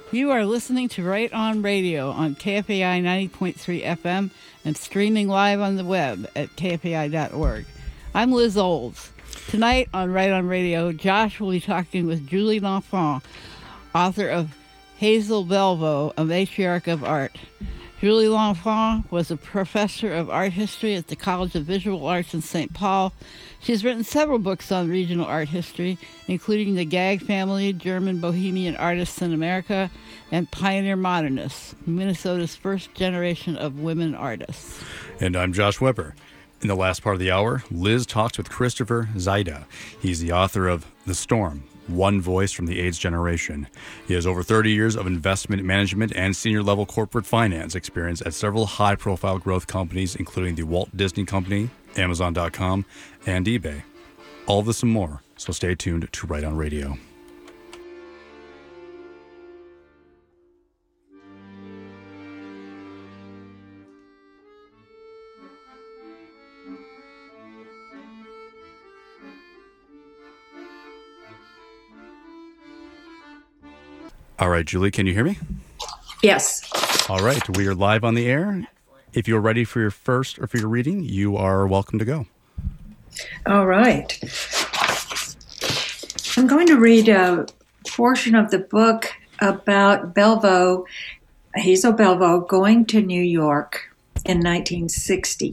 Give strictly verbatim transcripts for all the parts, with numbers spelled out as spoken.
You are listening to Right On Radio on K F A I ninety point three F M and streaming live on the web at K F A I dot org. I'm Liz Olds. Tonight on Right On Radio, Josh will be talking with Julie L'Enfant, author of Hazel Belveau, A Matriarch of Art. Julie L'Enfant was a professor of art history at the College of Visual Arts in Saint Paul. She's written several books on regional art history, including The Gag Family, German Bohemian Artists in America, and Pioneer Modernists, Minnesota's first generation of women artists. And I'm Josh Weber. In the last part of the hour, Liz talks with Christopher Zaida. He's the author of The Storm, One Voice from the AIDS Generation. He has over thirty years of investment management and senior-level corporate finance experience at several high-profile growth companies, including the Walt Disney Company, Amazon dot com, and eBay. All of this and more, so stay tuned to Right On Radio. All right, Julie, can you hear me? Yes. All right, we are live on the air. If you're ready for your first or for your reading, you are welcome to go. All right. I'm going to read a portion of the book about Belveau, Hazel Belveau, going to New York in nineteen sixty.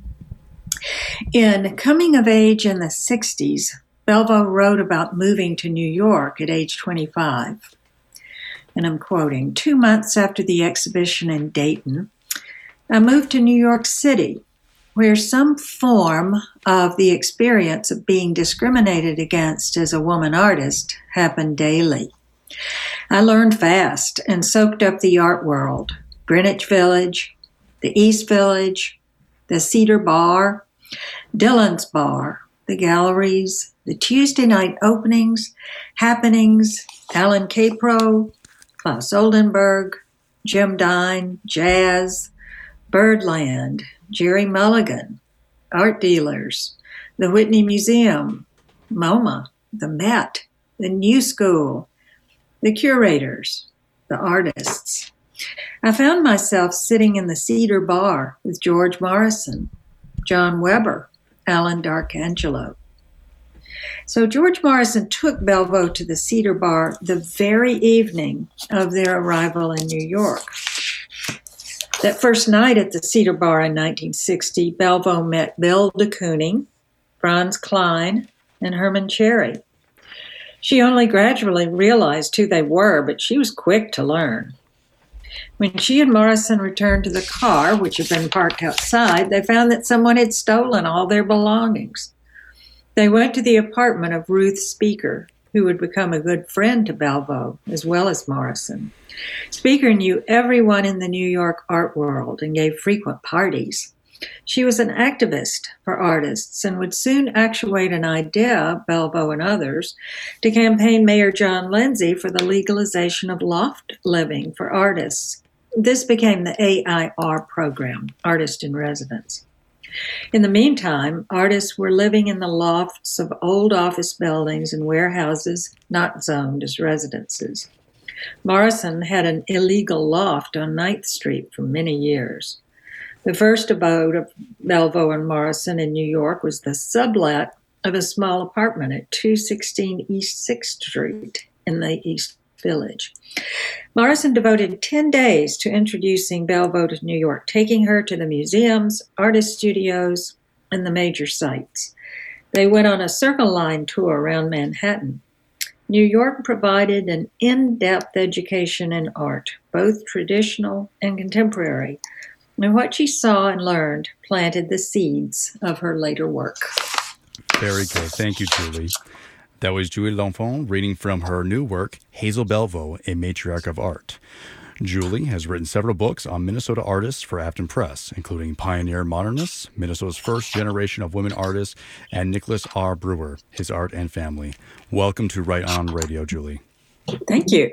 In Coming of Age in the sixties, Belveau wrote about moving to New York at age twenty-five. And I'm quoting, two months after the exhibition in Dayton, I moved to New York City, where some form of the experience of being discriminated against as a woman artist happened daily. I learned fast and soaked up the art world, Greenwich Village, the East Village, the Cedar Bar, Dillon's Bar, the galleries, the Tuesday night openings, happenings, Alan Capro, Klaus Oldenburg, Jim Dine, jazz, Birdland, Jerry Mulligan, art dealers, the Whitney Museum, MoMA, the Met, the New School, the curators, the artists. I found myself sitting in the Cedar Bar with George Morrison, John Weber, Alan D'Arcangelo. So George Morrison took Belveau to the Cedar Bar the very evening of their arrival in New York. That first night at the Cedar Bar in nineteen sixty, Belveau met Bill de Kooning, Franz Klein, and Herman Cherry. She only gradually realized who they were, but she was quick to learn. When she and Morrison returned to the car, which had been parked outside, they found that someone had stolen all their belongings. They went to the apartment of Ruth Speaker, who would become a good friend to Belveau, as well as Morrison. Speaker knew everyone in the New York art world and gave frequent parties. She was an activist for artists and would soon actuate an idea, Belveau and others, to campaign Mayor John Lindsay for the legalization of loft living for artists. This became the A I R program, Artist in Residence. In the meantime, artists were living in the lofts of old office buildings and warehouses not zoned as residences. Morrison had an illegal loft on ninth Street for many years. The first abode of Belveau and Morrison in New York was the sublet of a small apartment at two sixteen East sixth Street in the East Village. Morrison devoted ten days to introducing Belveau to New York, taking her to the museums, artist studios, and the major sites. They went on a Circle Line tour around Manhattan. New York provided an in-depth education in art, both traditional and contemporary, and what she saw and learned planted the seeds of her later work. Very good. Thank you, Julie. That was Julie L'Enfant reading from her new work, Hazel Belveau, A Matriarch of Art. Julie has written several books on Minnesota artists for Afton Press, including Pioneer Modernists, Minnesota's first generation of women artists, and Nicholas R. Brewer, His Art and Family. Welcome to Right On Radio, Julie. Thank you.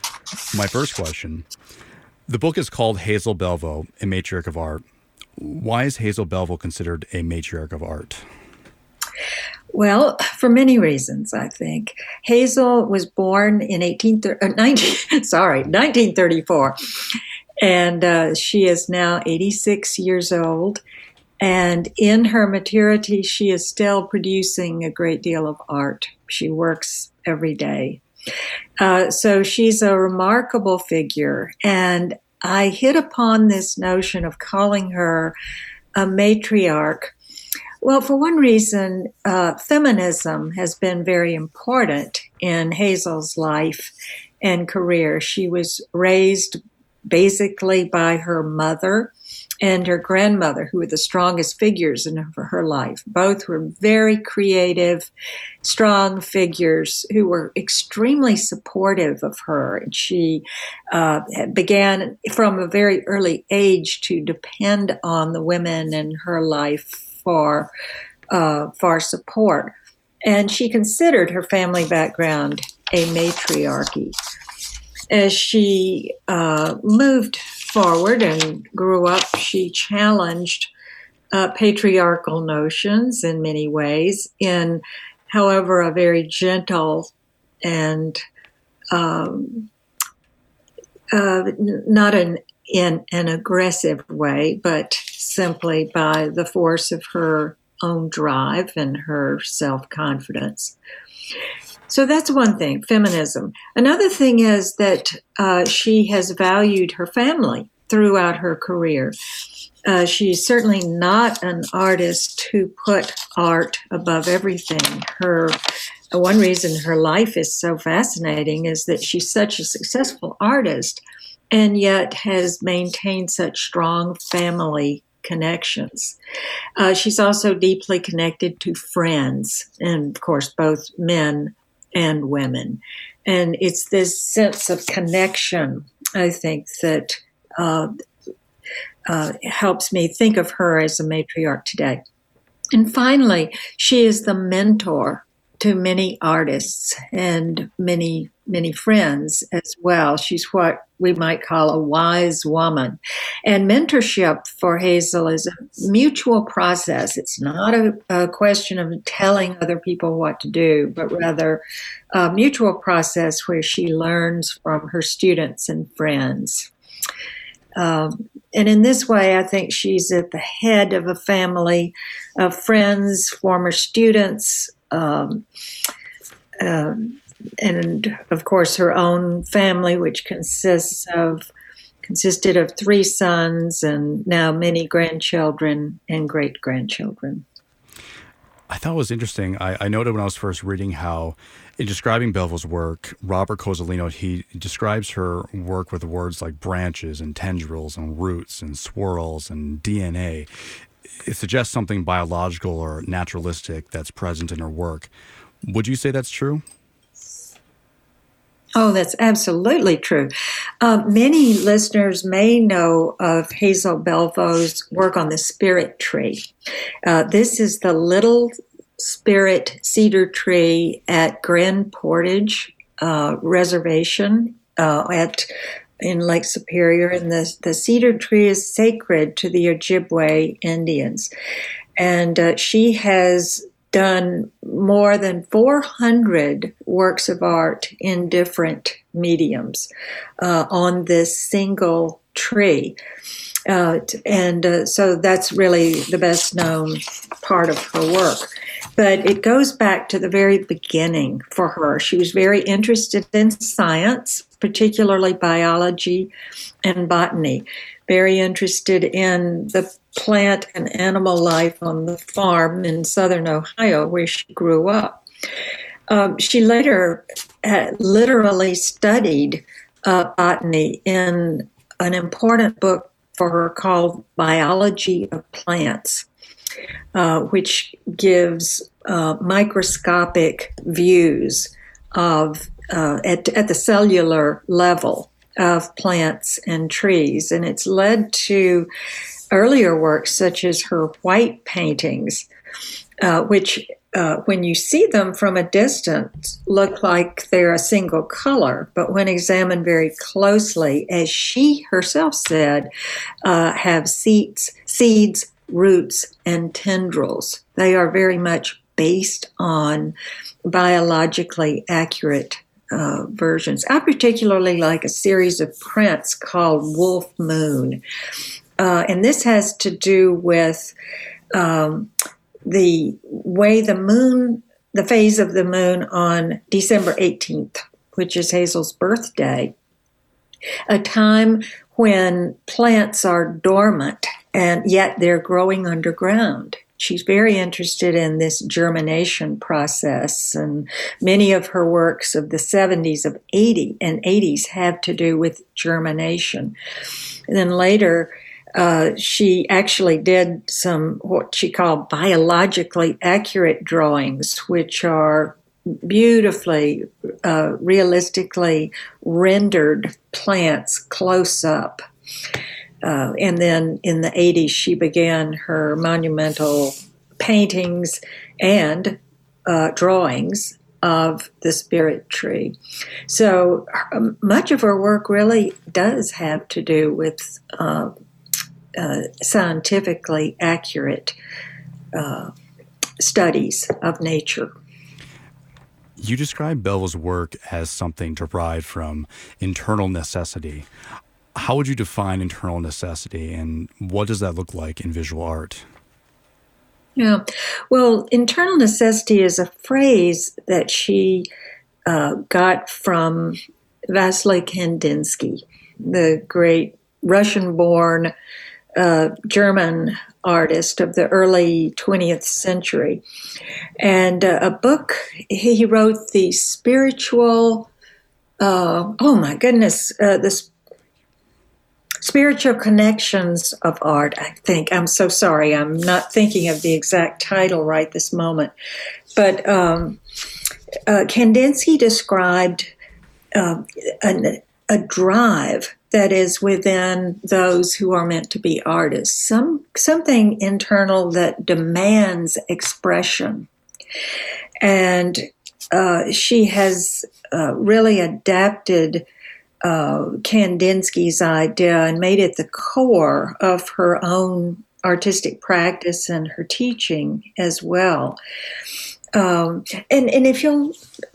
My first question. The book is called Hazel Belveau, A Matriarch of Art. Why is Hazel Belveau considered a matriarch of art? Well, for many reasons, I think. Hazel was born in eighteen thirty, uh, nineteen, sorry, nineteen thirty-four, and uh, she is now eighty-six years old. And in her maturity, she is still producing a great deal of art. She works every day. Uh, so she's a remarkable figure. And I hit upon this notion of calling her a matriarch. Well, for one reason, uh, feminism has been very important in Hazel's life and career. She was raised basically by her mother and her grandmother, who were the strongest figures in her, her life. Both were very creative, strong figures who were extremely supportive of her. And she uh, began from a very early age to depend on the women in her life for uh, for support. And she considered her family background a matriarchy. As she uh, moved forward and grew up, she challenged uh, patriarchal notions in many ways, in, however, a very gentle and um, uh, not an in an aggressive way, but simply by the force of her own drive and her self-confidence. So that's one thing, feminism. Another thing is that uh, she has valued her family throughout her career. Uh, she's certainly not an artist who put art above everything. Her one reason her life is so fascinating is that she's such a successful artist and yet has maintained such strong family connections. Uh, she's also deeply connected to friends, and of course, both men and women. And it's this sense of connection, I think, that uh, uh, helps me think of her as a matriarch today. And finally, she is the mentor to many artists and many, many friends as well. She's what we might call a wise woman. And mentorship for Hazel is a mutual process. It's not a, a question of telling other people what to do, but rather a mutual process where she learns from her students and friends. Um, and in this way, I think she's at the head of a family of friends, former students, um, um, and of course her own family, which consists of consisted of three sons and now many grandchildren and great grandchildren. I thought it was interesting. I, I noted when I was first reading how, in describing Belleville's work, Robert Cozzolino, he describes her work with words like branches and tendrils and roots and swirls and D N A. It suggests something biological or naturalistic that's present in her work. Would you say that's true? Oh, that's absolutely true. Uh, many listeners may know of Hazel Belleville's work on the spirit tree. Uh, this is the little spirit cedar tree at Grand Portage uh, Reservation uh, at in Lake Superior, and the, the cedar tree is sacred to the Ojibwe Indians. And uh, she has done more than four hundred works of art in different mediums uh, on this single tree. Uh, and uh, so that's really the best known part of her work. But it goes back to the very beginning for her. She was very interested in science, particularly biology and botany, very interested in the plant and animal life on the farm in southern Ohio where she grew up. Um, she later uh, literally studied uh, botany in an important book for her called Biology of Plants, uh, which gives uh, microscopic views of uh, at, at the cellular level of plants and trees. And it's led to earlier works such as her white paintings, uh, which uh, when you see them from a distance look like they're a single color, but when examined very closely, as she herself said, uh, have seeds, seeds, roots, and tendrils. They are very much based on biologically accurate uh, versions. I particularly like a series of prints called Wolf Moon. Uh, and this has to do with um, the way the moon, the phase of the moon on December eighteenth, which is Hazel's birthday, a time when plants are dormant and yet they're growing underground. She's very interested in this germination process, and many of her works of the seventies of eighty and eighties have to do with germination. And then later, uh, she actually did some what she called biologically accurate drawings, which are beautifully, uh, realistically rendered plants close up. Uh, and then in the eighties, she began her monumental paintings and uh, drawings of the spirit tree. So um, much of her work really does have to do with uh, uh, scientifically accurate uh, studies of nature. You describe Belleville's work as something derived from internal necessity. How would you define internal necessity, and what does that look like in visual art? Yeah, well, internal necessity is a phrase that she uh, got from Vasily Kandinsky, the great Russian-born uh, German artist of the early twentieth century. And uh, a book, he wrote the spiritual, uh, oh my goodness, uh, the Spiritual Connections of Art, I think. I'm so sorry. I'm not thinking of the exact title right this moment. But um, uh, Kandinsky described uh, a, a drive that is within those who are meant to be artists, some something internal that demands expression. And uh, she has uh, really adapted Uh, Kandinsky's idea and made it the core of her own artistic practice and her teaching as well. Um, and, and if you'll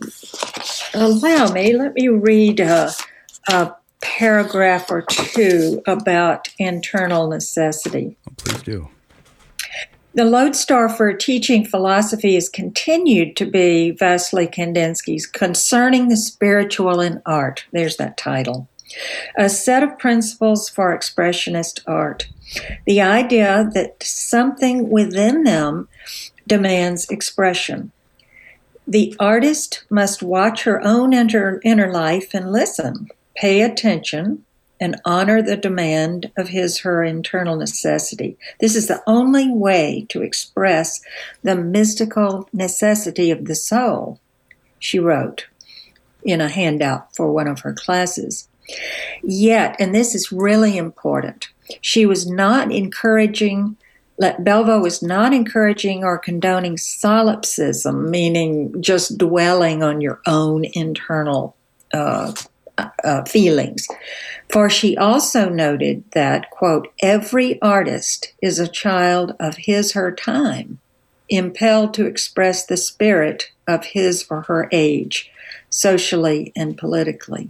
allow me, let me read a, a paragraph or two about internal necessity. Oh, please do. The lodestar for teaching philosophy has continued to be Vasily Kandinsky's Concerning the Spiritual in Art. There's that title. A set of principles for expressionist art. The idea that something within them demands expression. The artist must watch her own inner, inner life and listen, pay attention, and honor the demand of his, her internal necessity. This is the only way to express the mystical necessity of the soul, she wrote in a handout for one of her classes. Yet, and this is really important, she was not encouraging, Belleville was not encouraging or condoning solipsism, meaning just dwelling on your own internal uh, uh, feelings. For she also noted that, quote, every artist is a child of his, her time, impelled to express the spirit of his or her age, socially and politically.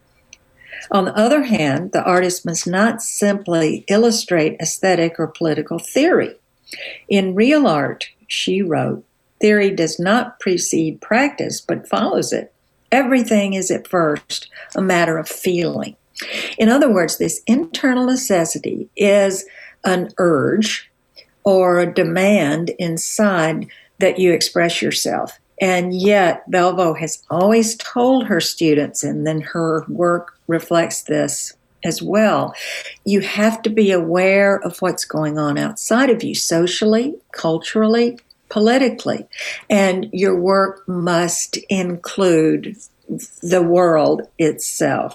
On the other hand, the artist must not simply illustrate aesthetic or political theory. In real art, she wrote, theory does not precede practice, but follows it. Everything is at first a matter of feeling. In other words, this internal necessity is an urge or a demand inside that you express yourself. And yet, Belleville has always told her students, and then her work reflects this as well, you have to be aware of what's going on outside of you, socially, culturally, politically. And your work must include the world itself.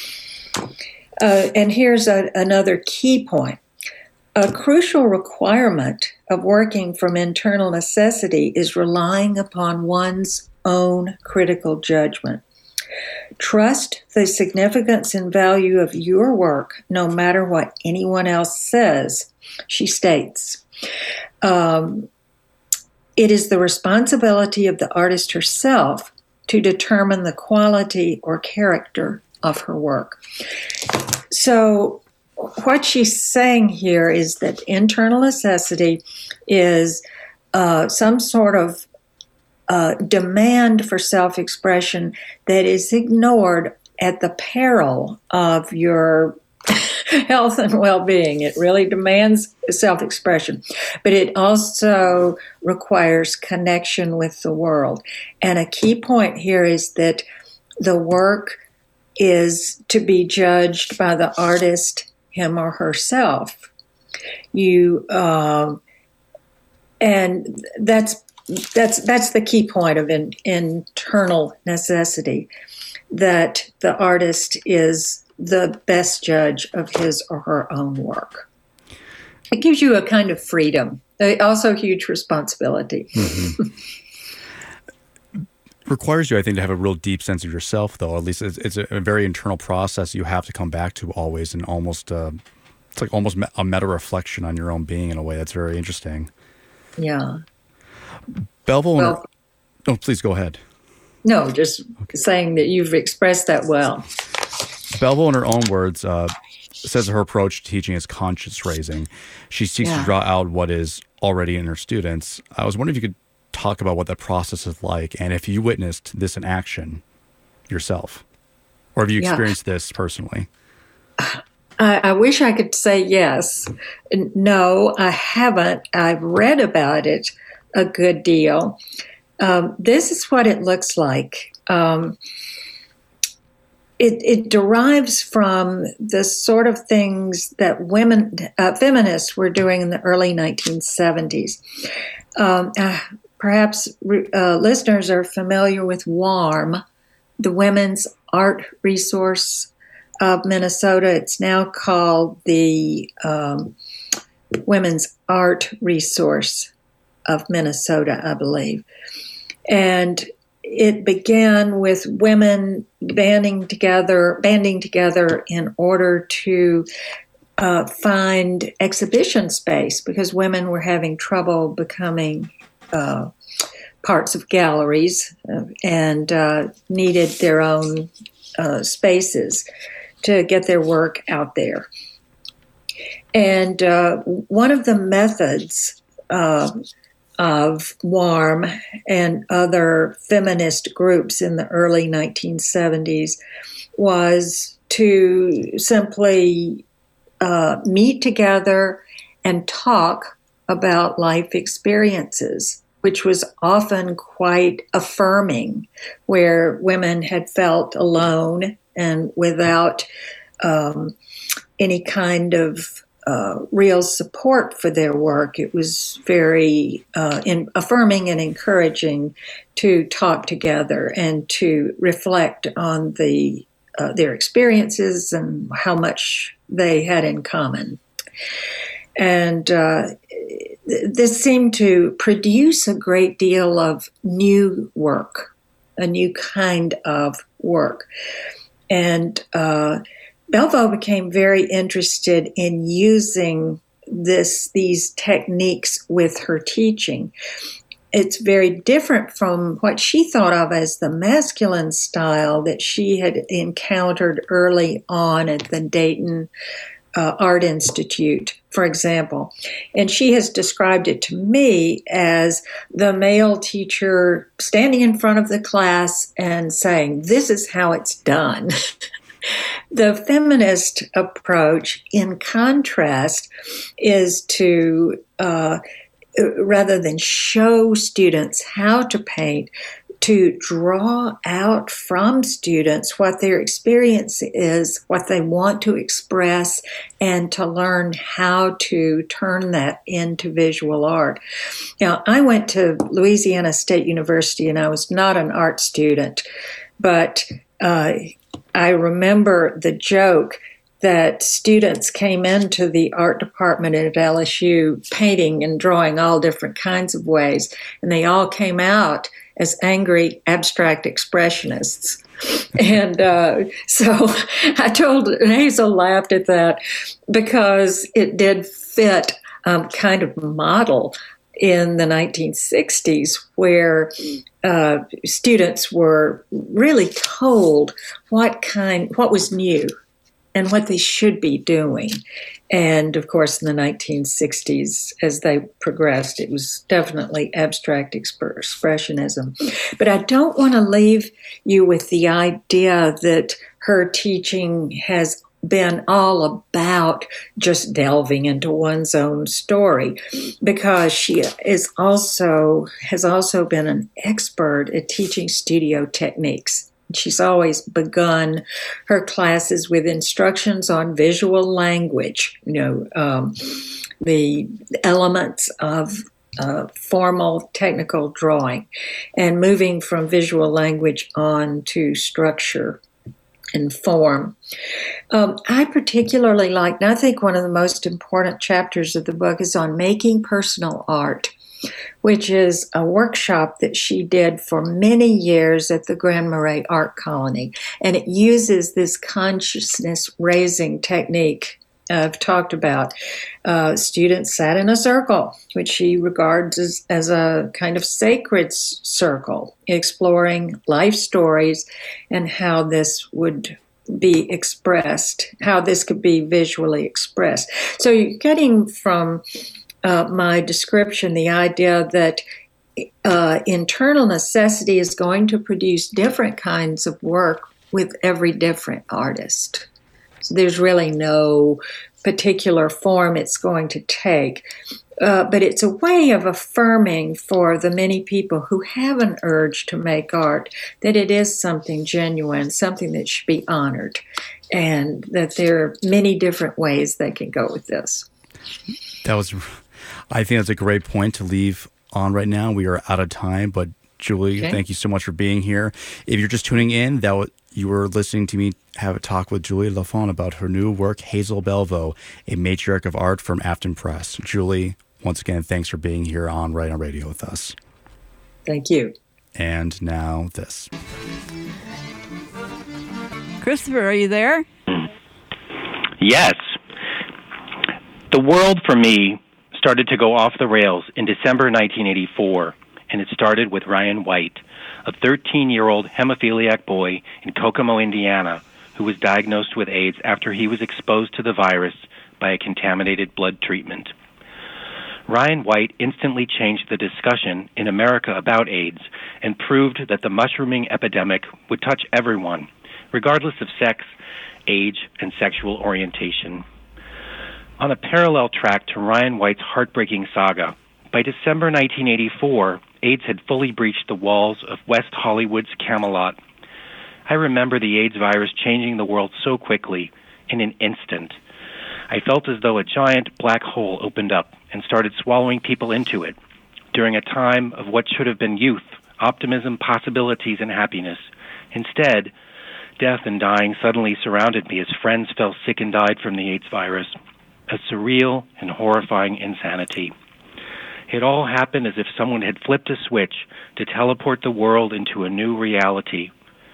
Uh, and here's a, another key point. A crucial requirement of working from internal necessity is relying upon one's own critical judgment. Trust the significance and value of your work no matter what anyone else says, she states. Um, it is the responsibility of the artist herself to determine the quality or character of her work. So what she's saying here is that internal necessity is uh, some sort of uh, demand for self-expression that is ignored at the peril of your health and well-being. It really demands self-expression, but it also requires connection with the world. And a key point here is that the work is to be judged by the artist, him or herself. You uh, and that's that's that's the key point of in, internal necessity, that the artist is the best judge of his or her own work. It gives you a kind of freedom, also huge responsibility. Mm-hmm. Requires you, I think, to have a real deep sense of yourself, though. At least it's, it's a, a very internal process you have to come back to always, and almost uh, it's like almost a meta reflection on your own being in a way that's very interesting. Yeah. Belleville. Well, her, oh, please go ahead. No, just okay. Saying that you've expressed that well. Belleville, in her own words, uh, says her approach to teaching is conscience raising. She seeks yeah. to draw out what is already in her students. I was wondering if you could talk about what that process is like, and if you witnessed this in action yourself, or have you experienced yeah. this personally? I, I wish I could say yes. No, I haven't. I've read about it a good deal. Um, this is what it looks like. Um, it, it derives from the sort of things that women, uh, feminists were doing in the early nineteen seventies. Um, uh, Perhaps uh, listeners are familiar with WARM, the Women's Art Resource of Minnesota. It's now called the um, Women's Art Resource of Minnesota, I believe. And it began with women banding together, banding together in order to uh, find exhibition space, because women were having trouble becoming Uh, parts of galleries uh, and uh, needed their own uh, spaces to get their work out there. And uh, one of the methods uh, of WARM and other feminist groups in the early nineteen seventies was to simply uh, meet together and talk about life experiences, which was often quite affirming, where women had felt alone and without um, any kind of uh, real support for their work. It was very uh, in, affirming and encouraging to talk together and to reflect on the uh, their experiences and how much they had in common. And uh, this seemed to produce a great deal of new work, a new kind of work. And uh, Belleville became very interested in using this these techniques with her teaching. It's very different from what she thought of as the masculine style that she had encountered early on at the Dayton Uh, Art Institute, for example. And she has described it to me as the male teacher standing in front of the class and saying, "This is how it's done." The feminist approach, in contrast, is to, uh, rather than show students how to paint, to draw out from students what their experience is, what they want to express, and to learn how to turn that into visual art. Now, I went to Louisiana State University, and I was not an art student, but uh, I remember the joke that students came into the art department at L S U painting and drawing all different kinds of ways, and they all came out as angry abstract expressionists. And uh, so I told, Hazel laughed at that because it did fit, um, kind of model in the nineteen sixties where uh, students were really told what kind, what was new and what they should be doing. And of course, in the nineteen sixties, as they progressed, it was definitely abstract exp- expressionism. But I don't want to leave you with the idea that her teaching has been all about just delving into one's own story, because she is also has also been an expert at teaching studio techniques. She's always begun her classes with instructions on visual language, you know, um, the elements of uh, formal technical drawing, and moving from visual language on to structure and form. Um, I particularly like, and I think one of the most important chapters of the book is on making personal art, which is a workshop that she did for many years at the Grand Marais Art Colony. And it uses this consciousness-raising technique I've talked about. Uh, students sat in a circle, which she regards as, as a kind of sacred s- circle, exploring life stories and how this would be expressed, how this could be visually expressed. So you're getting from uh, my description the idea that uh, internal necessity is going to produce different kinds of work with every different artist. So there's really no particular form it's going to take. Uh, but it's a way of affirming for the many people who have an urge to make art that it is something genuine, something that should be honored, and that there are many different ways they can go with this. That was, I think that's a great point to leave on right now. We are out of time, but Julie, okay. Thank you so much for being here. If you're just tuning in, that was, you were listening to me have a talk with Julie Lafont about her new work, Hazel Belvo, a matriarch of art from Afton Press. Julie, once again, thanks for being here on Right on Radio with us. Thank you. And now this. Christopher, are you there? Yes. The world for me started to go off the rails in December nineteen eighty-four, and it started with Ryan White, a thirteen-year-old hemophiliac boy in Kokomo, Indiana, who was diagnosed with AIDS after he was exposed to the virus by a contaminated blood treatment. Ryan White instantly changed the discussion in America about AIDS and proved that the mushrooming epidemic would touch everyone, regardless of sex, age, and sexual orientation. On a parallel track to Ryan White's heartbreaking saga, by December nineteen eighty-four, AIDS had fully breached the walls of West Hollywood's Camelot. I remember the AIDS virus changing the world so quickly, in an instant. I felt as though a giant black hole opened up and started swallowing people into it. During a time of what should have been youth, optimism, possibilities, and happiness. Instead, death and dying suddenly surrounded me as friends fell sick and died from the AIDS virus. A surreal and horrifying insanity. It all happened as if someone had flipped a switch to teleport the world into a new reality.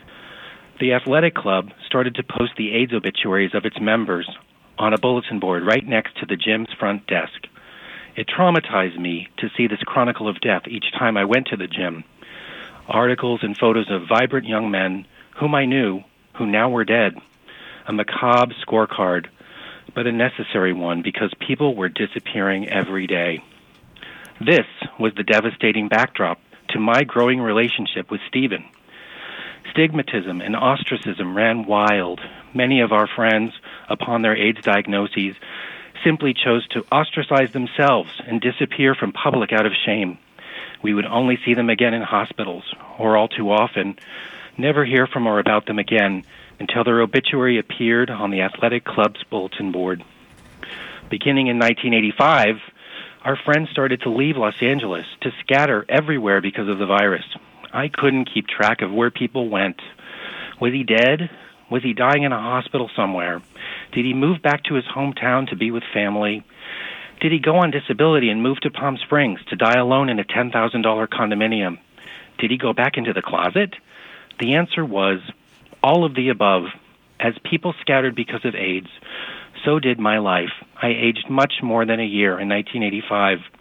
The athletic club started to post the AIDS obituaries of its members on a bulletin board right next to the gym's front desk. It traumatized me to see this chronicle of death each time I went to the gym. Articles and photos of vibrant young men whom I knew, who now were dead. A macabre scorecard, but a necessary one because people were disappearing every day. This was the devastating backdrop to my growing relationship with Stephen. Stigmatism and ostracism ran wild. Many of our friends, upon their AIDS diagnoses, simply chose to ostracize themselves and disappear from public out of shame. We would only see them again in hospitals, or all too often, never hear from or about them again until their obituary appeared on the athletic club's bulletin board. Beginning in nineteen eighty-five, our friends started to leave Los Angeles, to scatter everywhere because of the virus. I couldn't keep track of where people went. Was he dead? Was he dying in a hospital somewhere? Did he move back to his hometown to be with family? Did he go on disability and move to Palm Springs to die alone in a ten thousand dollars condominium? Did he go back into the closet? The answer was all of the above. As people scattered because of AIDS, so did my life. I aged much more than a year in nineteen eighty-five.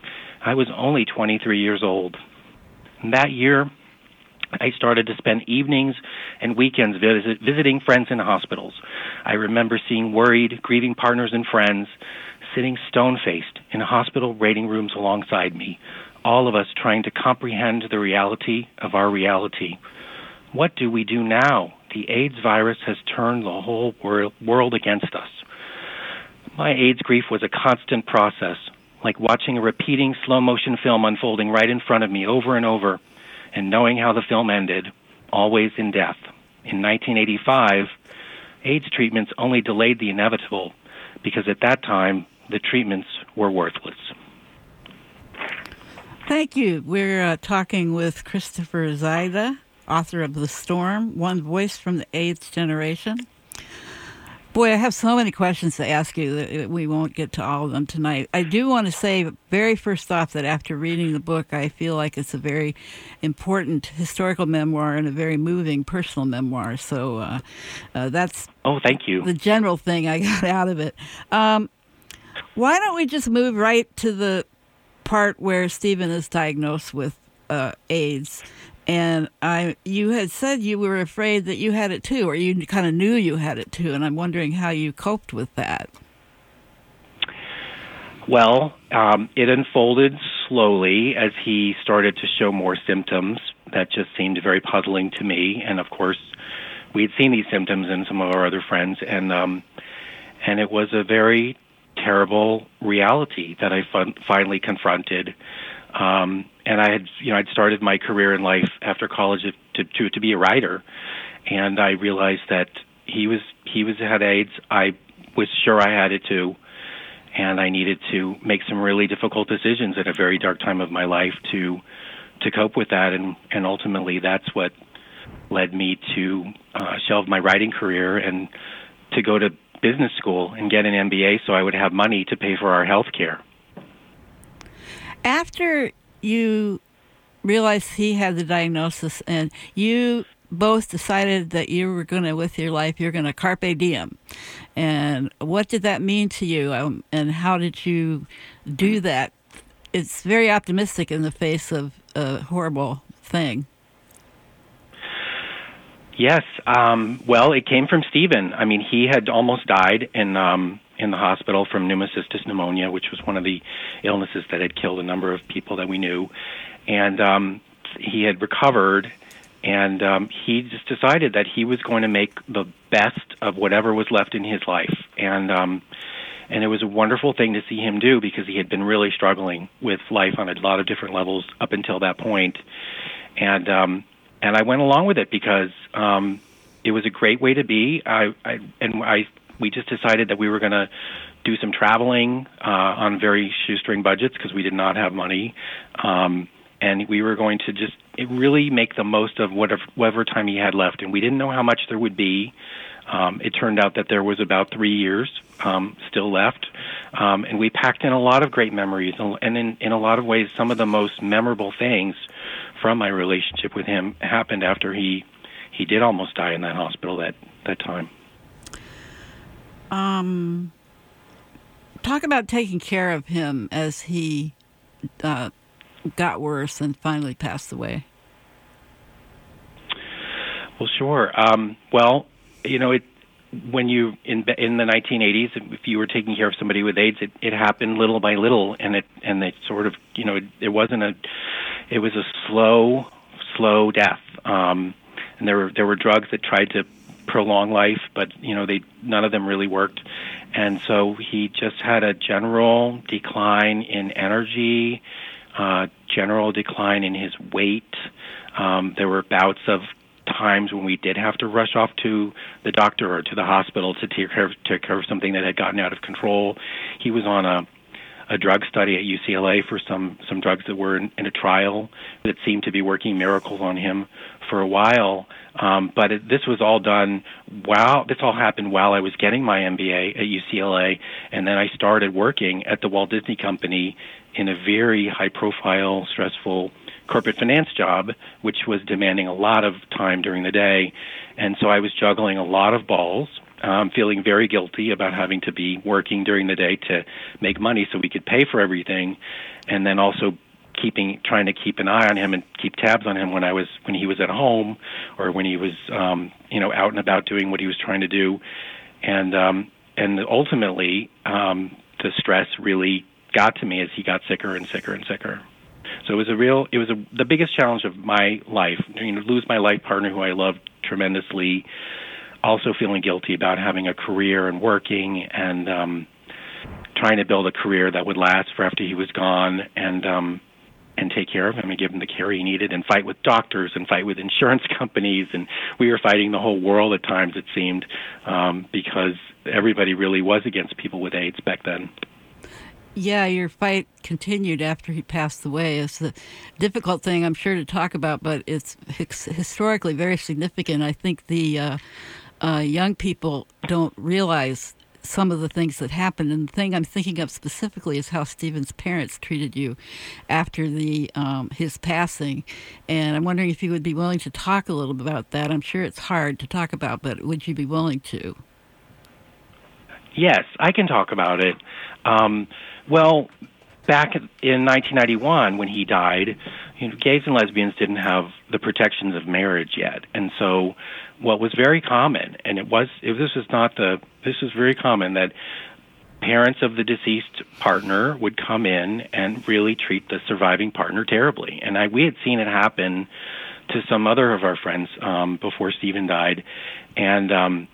I was only twenty-three years old. And that year, I started to spend evenings and weekends visit, visiting friends in hospitals. I remember seeing worried, grieving partners and friends sitting stone-faced in hospital waiting rooms alongside me, all of us trying to comprehend the reality of our reality. What do we do now? The AIDS virus has turned the whole wor- world against us. My AIDS grief was a constant process, like watching a repeating slow-motion film unfolding right in front of me over and over, and knowing how the film ended, always in death. In nineteen eighty-five, AIDS treatments only delayed the inevitable, because at that time, the treatments were worthless. Thank you. We're uh, talking with Christopher Zida, author of The Storm, One Voice from the AIDS Generation. Boy, I have so many questions to ask you that we won't get to all of them tonight. I do want to say, very first off, that after reading the book, I feel like it's a very important historical memoir and a very moving personal memoir. So uh, uh, that's oh, thank you. The general thing I got out of it. Um, why don't we just move right to the part where Stephen is diagnosed with uh, AIDS? And I, you had said you were afraid that you had it too, or you kind of knew you had it too, and I'm wondering how you coped with that. Well, um, it unfolded slowly as he started to show more symptoms that just seemed very puzzling to me. And of course, we had seen these symptoms in some of our other friends, and um, and it was a very terrible reality that I fun- finally confronted. Um, and I had, you know, I'd started my career in life after college to, to to be a writer, and I realized that he was he was had AIDS. I was sure I had it too, and I needed to make some really difficult decisions at a very dark time of my life to to cope with that, and and ultimately that's what led me to uh, shelve my writing career and to go to business school and get an M B A so I would have money to pay for our health care. After you realized he had the diagnosis and you both decided that you were going to, with your life, you're going to carpe diem. And what did that mean to you? Um, and how did you do that? It's very optimistic in the face of a horrible thing. Yes. Um, well, it came from Stephen. I mean, he had almost died in um, in the hospital from pneumocystis pneumonia, which was one of the illnesses that had killed a number of people that we knew. And um, he had recovered, and um, he just decided that he was going to make the best of whatever was left in his life. And um, and it was a wonderful thing to see him do, because he had been really struggling with life on a lot of different levels up until that point. And um, and I went along with it because um, it was a great way to be. I, I and I we just decided that we were going to do some traveling uh, on very shoestring budgets because we did not have money, um, and we were going to just really make the most of whatever, whatever time he had left. And we didn't know how much there would be. Um, it turned out that there was about three years um, still left, um, and we packed in a lot of great memories, and in, in a lot of ways, some of the most memorable things from my relationship with him happened after he he did almost die in that hospital that, that time. Um, talk about taking care of him as he uh, got worse and finally passed away. Well, sure. Um, well, you know, it when you in in the nineteen eighties, if you were taking care of somebody with AIDS, it, it happened little by little, and it and it sort of, you know, it, it wasn't a, it was a slow, slow death. Um, and there were there were drugs that tried to prolong life, but you know, they none of them really worked. And so he just had a general decline in energy, uh, general decline in his weight. Um, there were bouts of times when we did have to rush off to the doctor or to the hospital to take care of, take care of something that had gotten out of control. He was on a, a drug study at U C L A for some, some drugs that were in, in a trial that seemed to be working miracles on him for a while. Um, but it, this was all done while, this all happened while I was getting my M B A at U C L A, and then I started working at the Walt Disney Company in a very high-profile, stressful corporate finance job, which was demanding a lot of time during the day. And so I was juggling a lot of balls, um, feeling very guilty about having to be working during the day to make money so we could pay for everything, and then also keeping trying to keep an eye on him and keep tabs on him when I was when he was at home or when he was um, you know out and about doing what he was trying to do, and um, and ultimately um, the stress really got to me as he got sicker and sicker and sicker. So it was a real it was a, the biggest challenge of my life. You know, lose my life partner who I loved tremendously, also feeling guilty about having a career and working and um, trying to build a career that would last for after he was gone, and um, and take care of him and give him the care he needed, and fight with doctors and fight with insurance companies. And we were fighting the whole world at times, it seemed, um, because everybody really was against people with AIDS back then. Yeah, your fight continued after he passed away. It's a difficult thing, I'm sure, to talk about, but it's historically very significant. I think the uh, uh, young people don't realize some of the things that happened. And the thing I'm thinking of specifically is how Stephen's parents treated you after the um, his passing. And I'm wondering if you would be willing to talk a little bit about that. I'm sure it's hard to talk about, but would you be willing to? Yes, I can talk about it. Um, well, back in nineteen ninety-one, when he died, you know, gays and lesbians didn't have the protections of marriage yet, and so what was very common, and it was it, this is not the this is very common, that parents of the deceased partner would come in and really treat the surviving partner terribly, and I, we had seen it happen to some other of our friends um, before Stephen died, and um,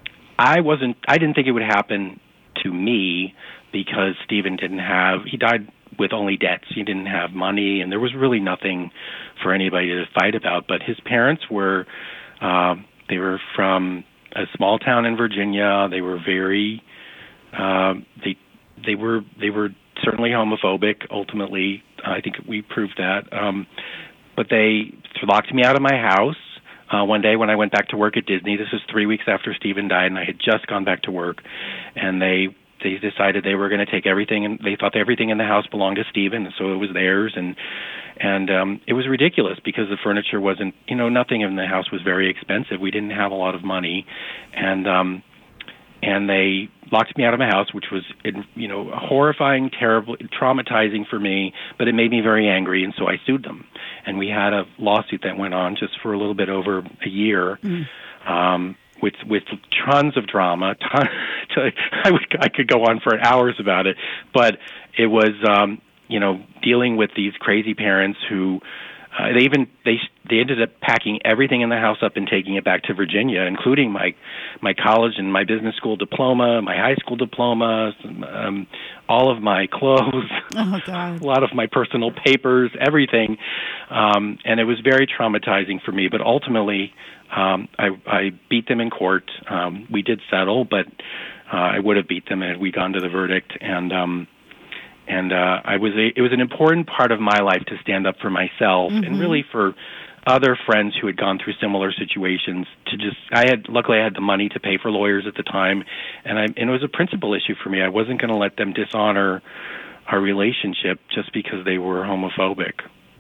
I wasn't I didn't think it would happen to me, because Stephen didn't have, he died with only debts. He didn't have money, and there was really nothing for anybody to fight about. But his parents were, uh, they were from a small town in Virginia. They were very, uh, they they were they were certainly homophobic. Ultimately, I think we proved that. Um, but they locked me out of my house. Uh, one day when I went back to work at Disney, this was three weeks after Stephen died, and I had just gone back to work, and they they decided they were going to take everything, and they thought everything in the house belonged to Stephen, so it was theirs, and and um, it was ridiculous because the furniture wasn't, you know, nothing in the house was very expensive. We didn't have a lot of money, and um, and they locked me out of my house, which was, you know, horrifying, terrible, traumatizing for me, but it made me very angry, and so I sued them. And we had a lawsuit that went on just for a little bit over a year, mm. um, with with tons of drama. Ton, I, would, I could go on for hours about it, but it was, um, you know, dealing with these crazy parents who, uh, they even, they they ended up packing everything in the house up and taking it back to Virginia, including my my college and my business school diploma, my high school diploma, um, all of my clothes, oh, God. a lot of my personal papers, everything. Um, and it was very traumatizing for me. But ultimately, um, I, I beat them in court. Um, we did settle, but uh, I would have beat them had we gone to the verdict. And um, and uh, I was a, it was an important part of my life to stand up for myself, mm-hmm. and really for other friends who had gone through similar situations. To just, I had luckily I had the money to pay for lawyers at the time, and I and it was a principal issue for me. I wasn't going to let them dishonor our relationship just because they were homophobic.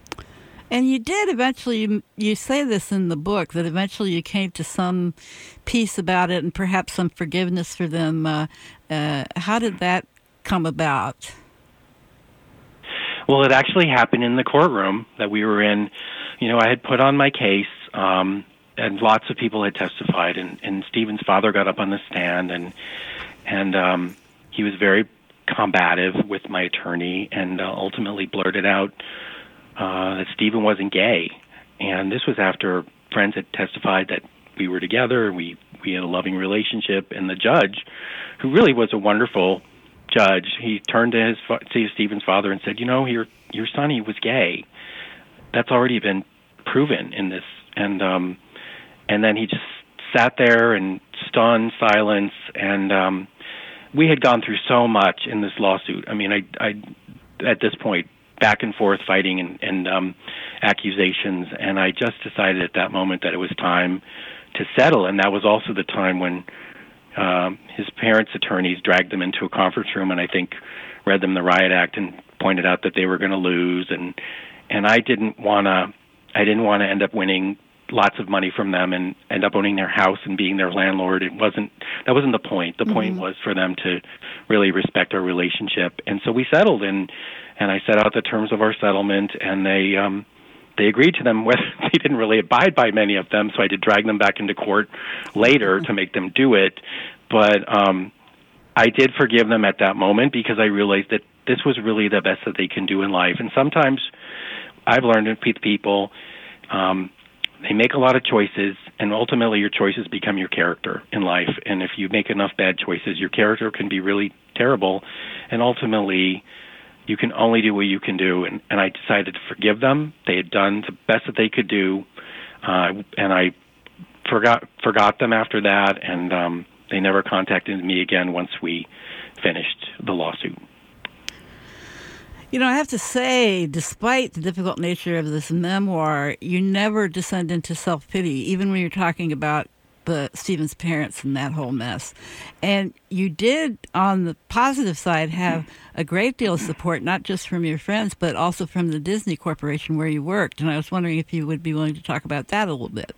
And you did eventually, you, you say this in the book, that eventually you came to some peace about it and perhaps some forgiveness for them. Uh, uh, how did that come about? Well, it actually happened in the courtroom that we were in. You know, I had put on my case, um, and lots of people had testified, and, and Stephen's father got up on the stand, and and um, he was very combative with my attorney, and uh, ultimately blurted out uh, that Stephen wasn't gay. And this was after friends had testified that we were together, we, we had a loving relationship, and the judge, who really was a wonderful judge, he turned to his to Stephen's father and said, you know, your your son, he was gay. That's already been proven in this. And um, and then he just sat there in stunned silence. And um, we had gone through so much in this lawsuit. I mean, I, I at this point, back and forth fighting and, and um, accusations. And I just decided at that moment that it was time to settle. And that was also the time when Um, his parents' attorneys dragged them into a conference room, and I think read them the riot act and pointed out that they were going to lose, and and I didn't want to. I didn't want to end up winning lots of money from them and end up owning their house and being their landlord. It wasn't that wasn't the point. The mm-hmm. point was for them to really respect our relationship. And so we settled, and and I set out the terms of our settlement, and they um, they agreed to them. Whether they didn't really abide by many of them, so I did drag them back into court later mm-hmm. to make them do it. But um, I did forgive them at that moment because I realized that this was really the best that they can do in life. And sometimes I've learned with people, um, they make a lot of choices, and ultimately your choices become your character in life. And if you make enough bad choices, your character can be really terrible, and ultimately you can only do what you can do. And, and I decided to forgive them. They had done the best that they could do, uh, and I forgot forgot them after that, and um, they never contacted me again once we finished the lawsuit. You know, I have to say, despite the difficult nature of this memoir, you never descend into self-pity, even when you're talking about the Stephen's parents and that whole mess. And you did, on the positive side, have a great deal of support, not just from your friends, but also from the Disney Corporation where you worked. And I was wondering if you would be willing to talk about that a little bit.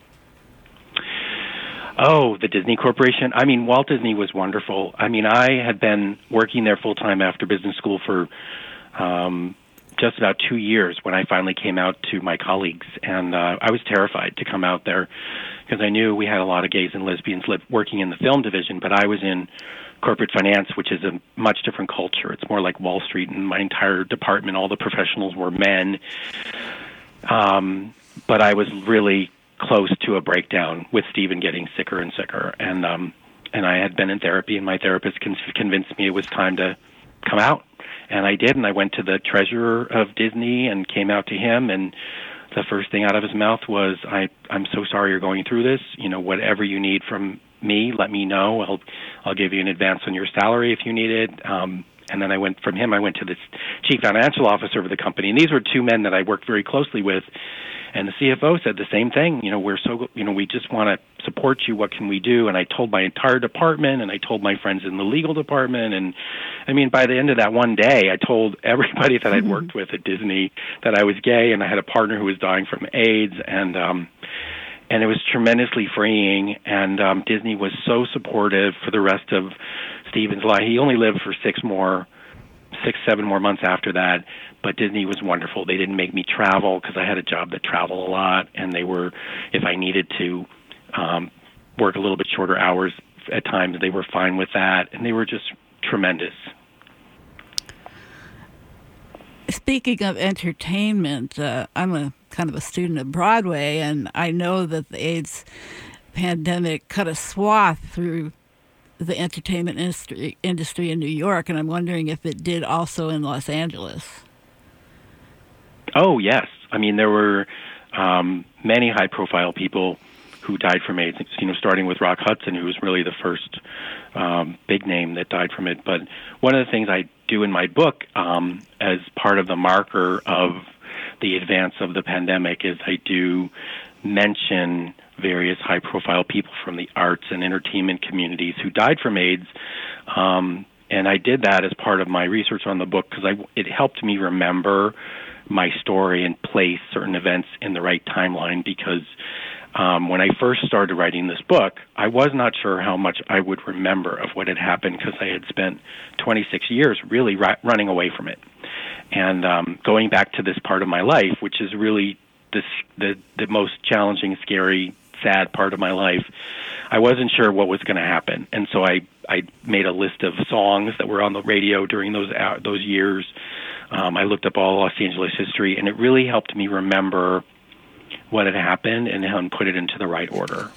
Oh, the Disney Corporation. I mean, Walt Disney was wonderful. I mean, I had been working there full-time after business school for um, just about two years when I finally came out to my colleagues. And uh, I was terrified to come out there because I knew we had a lot of gays and lesbians live, working in the film division, but I was in corporate finance, which is a much different culture. It's more like Wall Street, and my entire department, all the professionals were men. Um, but I was really close to a breakdown with Stephen getting sicker and sicker. And um, and I had been in therapy, and my therapist con- convinced me it was time to come out. And I did, and I went to the treasurer of Disney and came out to him, and the first thing out of his mouth was, I, I'm so sorry you're going through this. You know, whatever you need from me, let me know. I'll I'll give you an advance on your salary if you need it. Um, and then I went from him, I went to the chief financial officer of the company. And these were two men that I worked very closely with. And the C F O said the same thing. You know, we're so, you know, we just want to support you. What can we do? And I told my entire department, and I told my friends in the legal department. And I mean, by the end of that one day, I told everybody that I'd worked with at Disney that I was gay, and I had a partner who was dying from AIDS. And, um, and it was tremendously freeing. And um, Disney was so supportive for the rest of Stephen's life. He only lived for six more, six, seven more months after that. But Disney was wonderful. They didn't make me travel because I had a job that traveled a lot, and they were, if I needed to um, work a little bit shorter hours at times, they were fine with that, and they were just tremendous. Speaking of entertainment, uh, I'm a kind of a student of Broadway, and I know that the AIDS pandemic cut a swath through the entertainment industry, industry in New York, and I'm wondering if it did also in Los Angeles. Oh, yes. I mean, there were um, many high-profile people who died from AIDS, you know, starting with Rock Hudson, who was really the first um, big name that died from it. But one of the things I do in my book um, as part of the marker of the advance of the pandemic is I do mention various high-profile people from the arts and entertainment communities who died from AIDS. Um, and I did that as part of my research on the book because I, it helped me remember my story and place certain events in the right timeline because um, when I first started writing this book, I was not sure how much I would remember of what had happened because I had spent twenty-six years really ra- running away from it. And um, going back to this part of my life, which is really this, the, the most challenging, scary, sad part of my life, I wasn't sure what was going to happen. And so I, I made a list of songs that were on the radio during those uh, those years. Um, I looked up all Los Angeles history, and it really helped me remember what had happened and, and put it into the right order.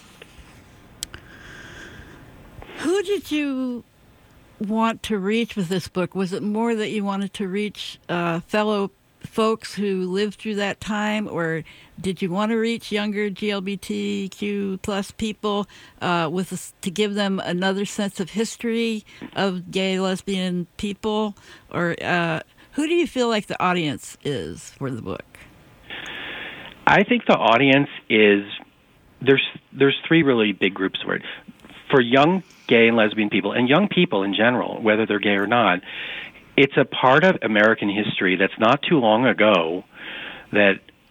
Who did you want to reach with this book? Was it more that you wanted to reach uh, fellow folks who lived through that time, or did you want to reach younger G L B T Q plus people uh, with a, to give them another sense of history of gay, lesbian people, or uh, who do you feel like the audience is for the book? I think the audience is, there's there's three really big groups for it. For young gay and lesbian people, and young people in general, whether they're gay or not, it's a part of American history that's not too long ago that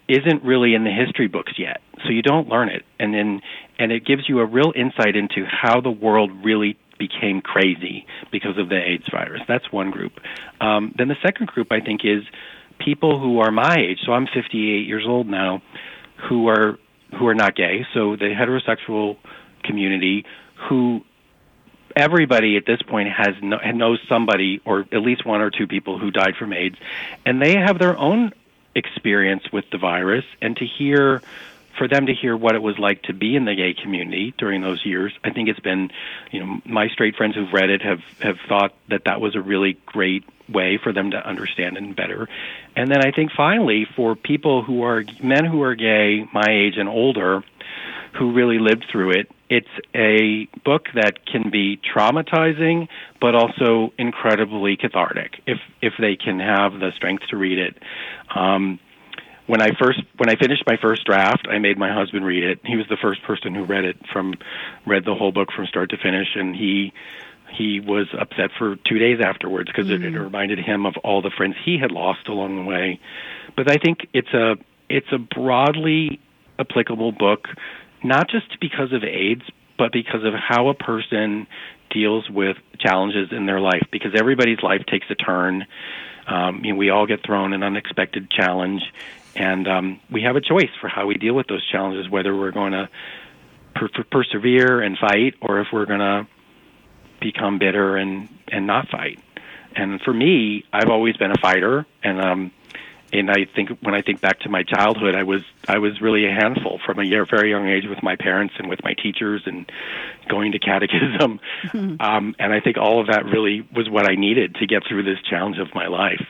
isn't really in the history books yet, so you don't learn it, and then and it gives you a real insight into how the world really became crazy because of the AIDS virus. That's one group. Um, then the second group, I think, is people who are my age. So I'm fifty-eight years old now, who are who are not gay. So the heterosexual community, who everybody at this point has no, knows somebody or at least one or two people who died from AIDS, and they have their own experience with the virus, and to hear, for them to hear what it was like to be in the gay community during those years, I think it's been, you know, my straight friends who've read it have, have thought that that was a really great way for them to understand it better. And then I think finally for people who are, men who are gay, my age and older, who really lived through it, it's a book that can be traumatizing, but also incredibly cathartic if if they can have the strength to read it. Um, when I first when I finished my first draft, I made my husband read it. He was the first person who read it from read the whole book from start to finish, and he he was upset for two days afterwards because mm-hmm. it, it reminded him of all the friends he had lost along the way. But I think it's a it's a broadly applicable book, not just because of AIDS, but because of how a person deals with challenges in their life, because everybody's life takes a turn. Um, you know, we all get thrown an unexpected challenge, and um, we have a choice for how we deal with those challenges, whether we're going to per- per- persevere and fight, or if we're going to become bitter and, and not fight. And for me, I've always been a fighter, and um, And I think when I think back to my childhood, I was I was really a handful from a very young age with my parents and with my teachers and going to catechism. Mm-hmm. Um, and I think all of that really was what I needed to get through this challenge of my life.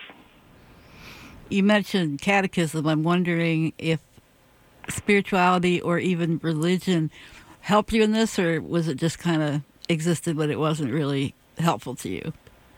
You mentioned catechism. I'm wondering if spirituality or even religion helped you in this, or was it just kind of existed, but it wasn't really helpful to you?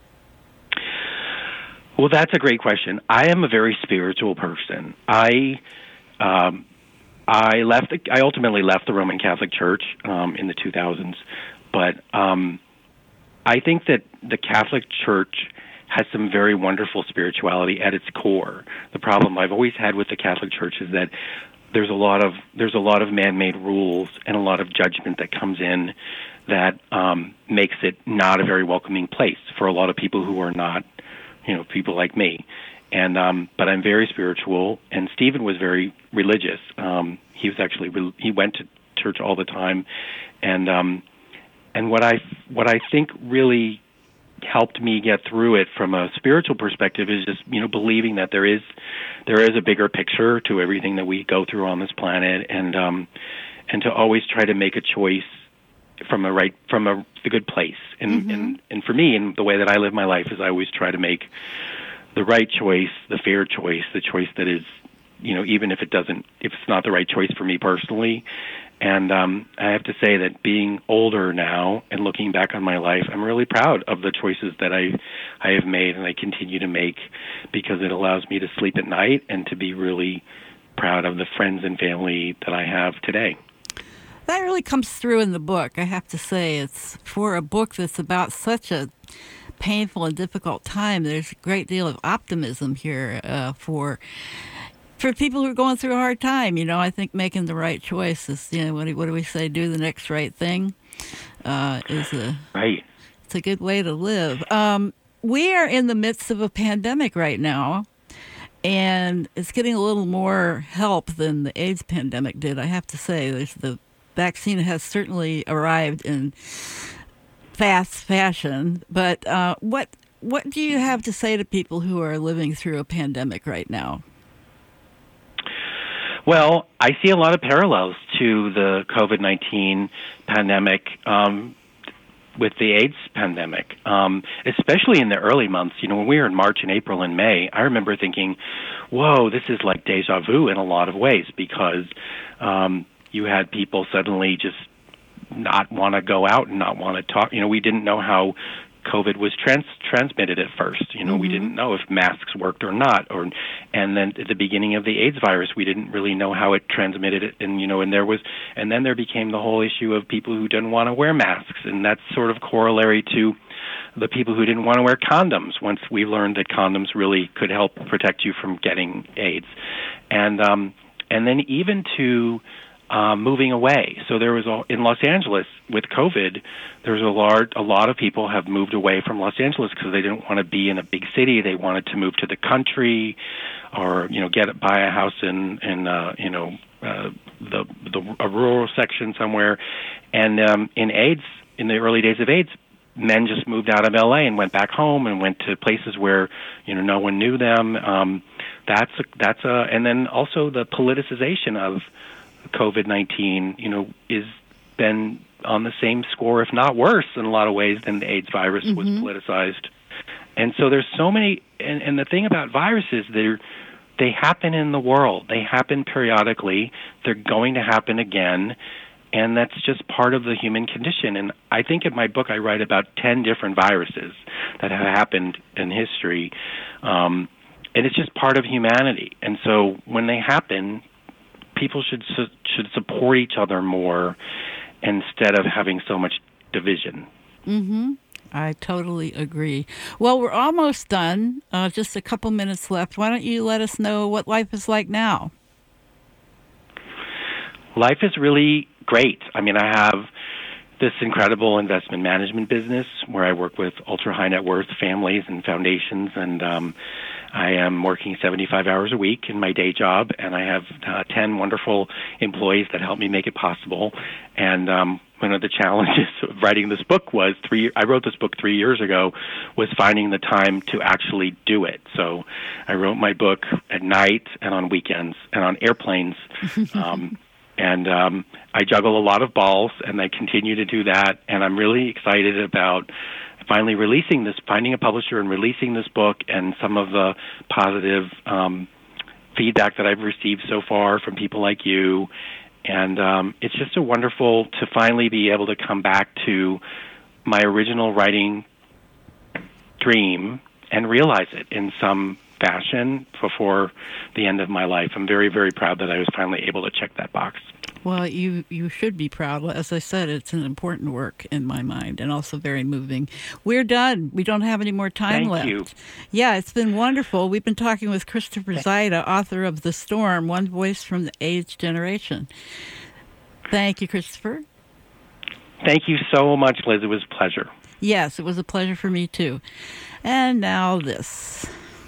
Well, that's a great question. I am a very spiritual person. I um, I left. The, I ultimately left the Roman Catholic Church um, in the two thousands, but um, I think that the Catholic Church has some very wonderful spirituality at its core. The problem I've always had with the Catholic Church is that there's a lot of there's a lot of man-made rules and a lot of judgment that comes in that um, makes it not a very welcoming place for a lot of people who are not, you know, people like me. And um, but I'm very spiritual, and Stephen was very religious. Um, he was actually he went to church all the time, and um, and what I what I think really helped me get through it from a spiritual perspective is just, you know, believing that there is there is a bigger picture to everything that we go through on this planet, and um, and to always try to make a choice from a right from a the good place. And, mm-hmm. and and for me, and the way that I live my life is I always try to make the right choice, the fair choice, the choice that is, you know, even if it doesn't, if it's not the right choice for me personally. And um, I have to say that being older now and looking back on my life, I'm really proud of the choices that I I have made and I continue to make, because it allows me to sleep at night and to be really proud of the friends and family that I have today. That really comes through in the book. I have to say, it's for a book that's about such a painful and difficult time. There's a great deal of optimism here uh, for for people who are going through a hard time. You know, I think making the right choice is, you know, what do, what do we say? Do the next right thing uh, is a right. It's a good way to live. Um, we are in the midst of a pandemic right now, and it's getting a little more help than the AIDS pandemic did. I have to say, there's the vaccine has certainly arrived in fast fashion, but uh, what what do you have to say to people who are living through a pandemic right now? Well, I see a lot of parallels to the COVID nineteen pandemic um, with the AIDS pandemic, um, especially in the early months. You know, when we were in March and April and May, I remember thinking, whoa, this is like deja vu in a lot of ways, because um, you had people suddenly just not want to go out and not want to talk. You know, we didn't know how COVID was trans- transmitted at first. You know, mm-hmm. we didn't know if masks worked or not. Or, and then at the beginning of the AIDS virus, we didn't really know how it transmitted it. And, you know, and there was, and then there became the whole issue of people who didn't want to wear masks. And that's sort of corollary to the people who didn't want to wear condoms once we learned that condoms really could help protect you from getting AIDS. And um, and then even to uh, moving away. So there was, a, in Los Angeles, with COVID, there was a, large, a lot of people have moved away from Los Angeles because they didn't want to be in a big city. They wanted to move to the country or, you know, get buy a house in, in uh, you know, uh, the, the a rural section somewhere. And um, in AIDS, in the early days of AIDS, men just moved out of L A and went back home and went to places where, you know, no one knew them. Um, that's a, that's a, and then also the politicization of COVID nineteen, you know, is been on the same score, if not worse, in a lot of ways than the AIDS virus mm-hmm. was politicized. And so there's so many, and, and the thing about viruses, they're they happen in the world. They happen periodically. They're going to happen again. And that's just part of the human condition. And I think in my book I write about ten different viruses that have happened in history. Um, and it's just part of humanity. And so when they happen, people should su- should support each other more instead of having so much division. Mm-hmm. I totally agree. Well, we're almost done. Uh, just a couple minutes left. Why don't you let us know what life is like now? Life is really great. I mean, I have this incredible investment management business where I work with ultra-high net worth families and foundations, and um, I am working seventy-five hours a week in my day job, and I have uh, ten wonderful employees that help me make it possible. And um, one of the challenges of writing this book was three. I wrote this book three years ago, was finding the time to actually do it. So I wrote my book at night and on weekends and on airplanes. um, And um, I juggle a lot of balls, and I continue to do that. And I'm really excited about finally releasing this, finding a publisher and releasing this book, and some of the positive um, feedback that I've received so far from people like you. And um, it's just a wonderful to finally be able to come back to my original writing dream and realize it in some fashion before the end of my life. I'm very, very proud that I was finally able to check that box. Well, you, you should be proud. As I said, it's an important work in my mind and also very moving. We're done. We don't have any more time Thank left. You. Yeah, it's been wonderful. We've been talking with Christopher Zaida, author of The Storm, One Voice from the AIDS Generation. Thank you, Christopher. Thank you so much, Liz. It was a pleasure. Yes, it was a pleasure for me, too. And now this.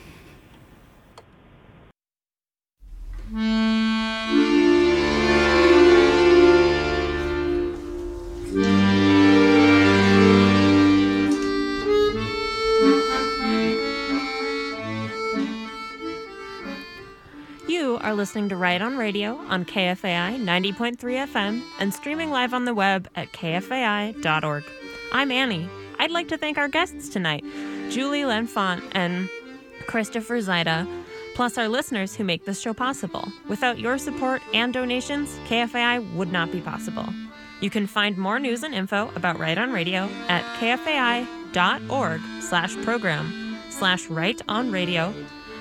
You are listening to Right on Radio on K F A I ninety point three F M and streaming live on the web at K F A I dot org. I'm Annie. I'd like to thank our guests tonight, Julie L'Enfant and Christopher Zaida, plus our listeners who make this show possible. Without your support and donations, K F A I would not be possible. You can find more news and info about Right on Radio at K F A I dot org slash program slash Right on Radio